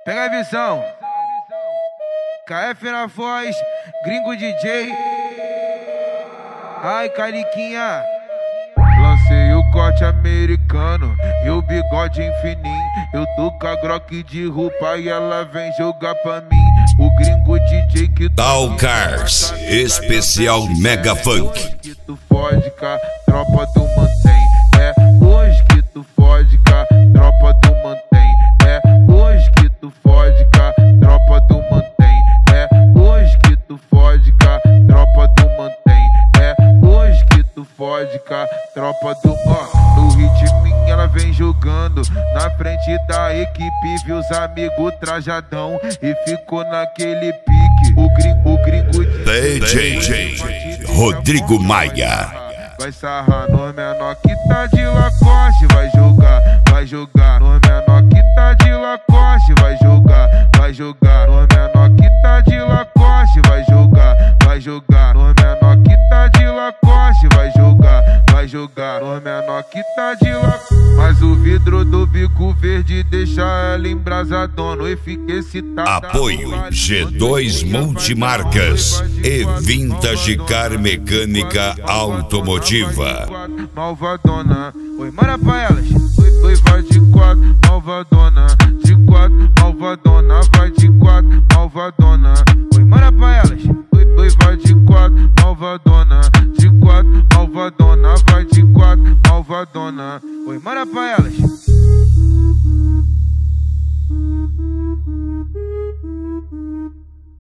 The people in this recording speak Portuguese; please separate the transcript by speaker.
Speaker 1: Pega a visão. KF na voz, gringo DJ. Ai, Caliquinha. Lancei o corte americano e o bigode infininho. Eu tô com a Glock de roupa e ela vem jogar pra mim. O gringo DJ que
Speaker 2: Dalcars, especial Mega Funk.
Speaker 1: Que tu fode com a tropa do mantém. É hoje que tu fode com a tropa do mantém. É hoje que tu fode com a tropa do mantém. É hoje que tu fode com a tropa do mantém. É hoje que tu fode com a tropa do no ritminho ela vem jogando na frente da equipe, viu os amigos trajadão e ficou naquele pique. O gringo
Speaker 2: DJ Rodrigo Maia.
Speaker 1: Vai sarrar no menor que tá de Lacoste, vai jogar no menor que tá de Lacoste, vai jogar no menor que tá de Lacoste, vai jogar no menor que tá de Lacoste, vai jogar no menor que tá de Lacoste. Mas o vidro do bico verde deixa ela embrasadona e fica excitado.
Speaker 2: Apoio G2 Multimarcas e Vintage Car Mecânica Automotiva.
Speaker 1: Malvadona, oi, manda pra elas. Oi, vai de quatro, malvadona. De quatro, malvadona, vai de quatro, malvadona. Oi, manda pra elas. Oi, vai de quatro, malvadona. De quatro, malvadona, vai de quatro, malvadona. Oi, manda pra elas.